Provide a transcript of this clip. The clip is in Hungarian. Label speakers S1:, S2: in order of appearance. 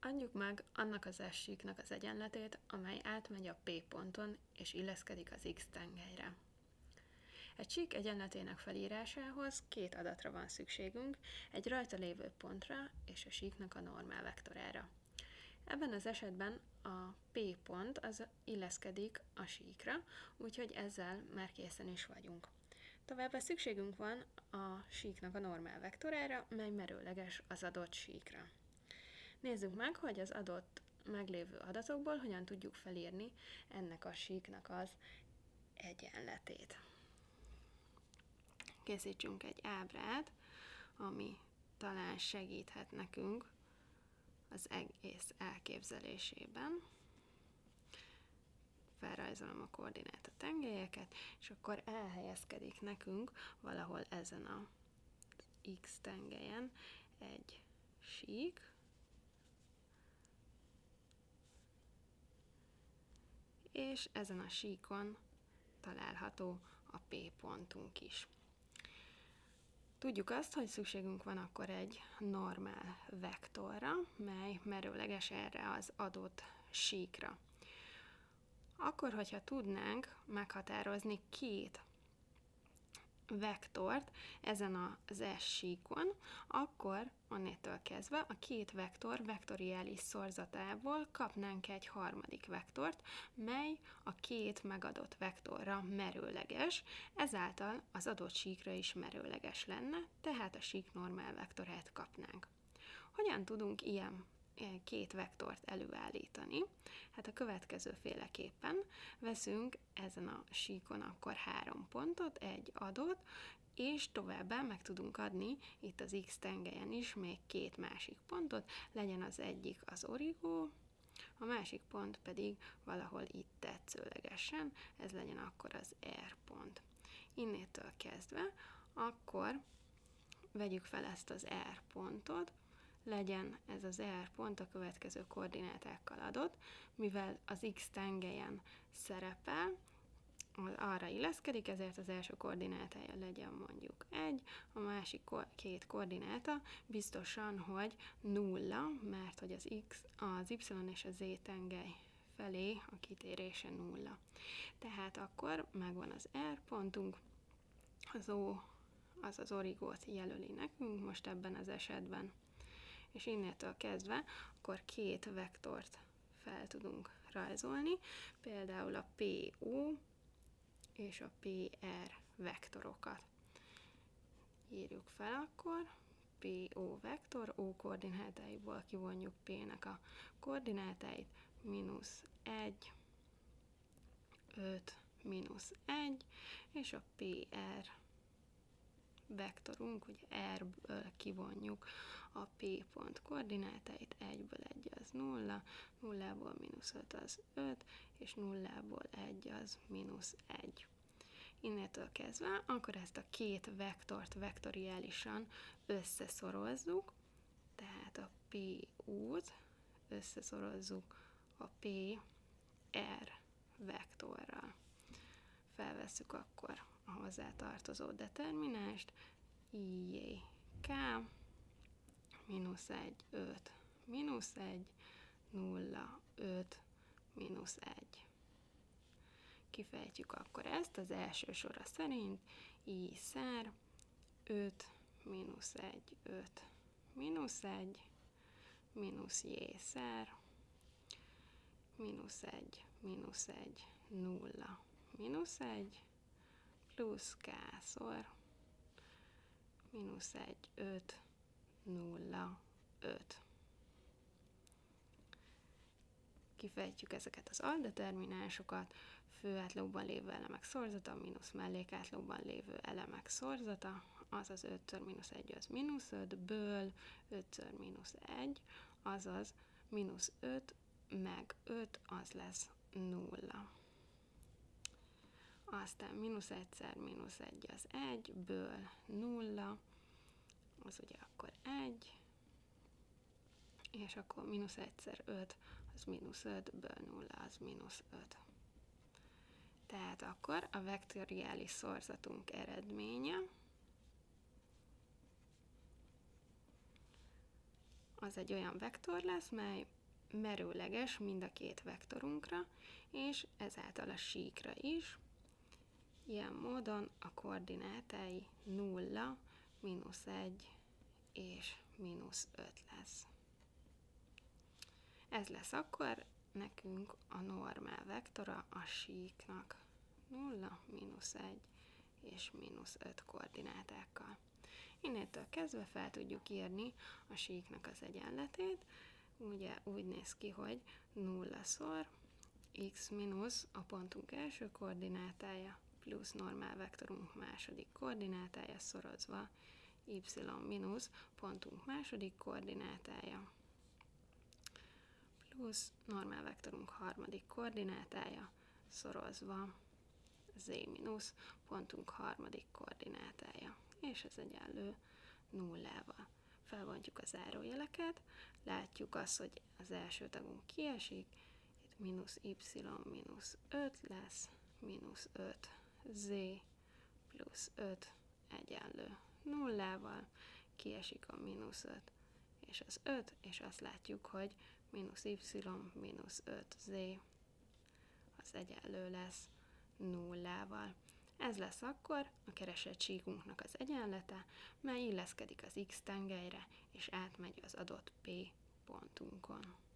S1: Adjuk meg annak az S-síknak az egyenletét, amely átmegy a P ponton és illeszkedik az X tengelyre. Egy sík egyenletének felírásához két adatra van szükségünk, egy rajta lévő pontra és a síknak a normál vektorára. Ebben az esetben a P pont az illeszkedik a síkra, úgyhogy ezzel már készen is vagyunk. Továbbá szükségünk van a síknak a normál vektorára, mely merőleges az adott síkra. Nézzük meg, hogy az adott meglévő adatokból hogyan tudjuk felírni ennek a síknak az egyenletét. Készítsünk egy ábrát, ami talán segíthet nekünk az egész elképzelésében. Felrajzolom a koordináta tengelyeket, és akkor elhelyezkedik nekünk valahol ezen a X tengelyen egy sík, és ezen a síkon található a P pontunk is. Tudjuk azt, hogy szükségünk van akkor egy normál vektorra, mely merőleges erre az adott síkra. Akkor, hogyha tudnánk meghatározni két vektort ezen az S síkon, akkor onnétől kezdve a két vektor vektoriális szorzatából kapnánk egy harmadik vektort, mely a két megadott vektorra merőleges, ezáltal az adott síkra is merőleges lenne, tehát a sík normál vektorát kapnánk. Hogyan tudunk ilyen két vektort előállítani? Hát a következő féleképpen veszünk ezen a síkon akkor 3 pontot, egy adott, és továbbá meg tudunk adni itt az X tengelyen is még 2 másik pontot, legyen az egyik az origó, a másik pont pedig valahol itt tetszőlegesen, ez legyen akkor az R pont. Innétől kezdve, akkor vegyük fel ezt az R pontot, legyen ez az R pont a következő koordinátákkal adott, mivel az X tengelyen szerepel, arra illeszkedik, ezért az első koordinátája legyen mondjuk 1, a másik két koordináta biztosan, hogy 0, mert hogy az Y és a Z tengely felé a kitérése 0. Tehát akkor megvan az R pontunk, az O az origót jelöli nekünk most ebben az esetben, és innétől kezdve akkor két vektort fel tudunk rajzolni, például a PO és a PR vektorokat. Írjuk fel akkor, PO vektor, O koordinátáiból kivonjuk P-nek a koordinátáit, -1, 5, -1, és a PR vektorunk, ugye R-ből kivonjuk a P pont koordinátáit, 1-ből 1 az 0, 0-ból -5 az 5, és 0-ból 1 az -1. Innétől kezdve, akkor ezt a két vektort vektoriálisan összeszorozzuk, tehát a PU-t összeszorozzuk a PR vektorral. Felvesszük akkor a hozzátartozó determinást, IJK, -1, 5, -1, 0, 5, -1. Kifejtjük akkor ezt az első sora szerint, I szár, 5, -1, 5, -1, -J szár, -1, -1, 0, -1, plusz K-szor, -1, 5, 0, 5. Kifejtjük ezeket az aldeterminánsokat, főátlagban lévő elemek szorzata, mínusz mellékátlagban lévő elemek szorzata, azaz 5-ször -1 az -5-ből 5-ször -1, azaz -5 meg 5 az lesz 0. Aztán -1-szer -1 az 1-ből 0, az ugye akkor 1, és akkor -1-szer 5 az -5-ből 0 az -5. Tehát akkor a vektoriális szorzatunk eredménye az egy olyan vektor lesz, mely merőleges mind a két vektorunkra, és ezáltal a síkra is. Ilyen módon a koordinátái 0, -1 és -5 lesz. Ez lesz akkor nekünk a normál vektora a síknak. 0, -1 és -5 koordinátákkal. Innétől kezdve fel tudjuk írni a síknak az egyenletét. Ugye úgy néz ki, hogy 0-szor x mínusz a pontunk első koordinátája plusz normál vektorunk második koordinátája szorozva y mínusz pontunk második koordinátája plusz normál vektorunk harmadik koordinátája szorozva z mínusz pontunk harmadik koordinátája, és ez egyenlő nullával. Felbontjuk a zárójeleket, látjuk azt, hogy az első tagunk kiesik, itt mínusz y mínusz 5 lesz, mínusz 5 z plusz 5 egyenlő nullával, kiesik a mínusz 5 és az 5, és azt látjuk, hogy mínusz y mínusz 5 z az egyenlő lesz nullával. Ez lesz akkor a keresett síkunknak az egyenlete, mely illeszkedik az x tengelyre, és átmegy az adott P pontunkon.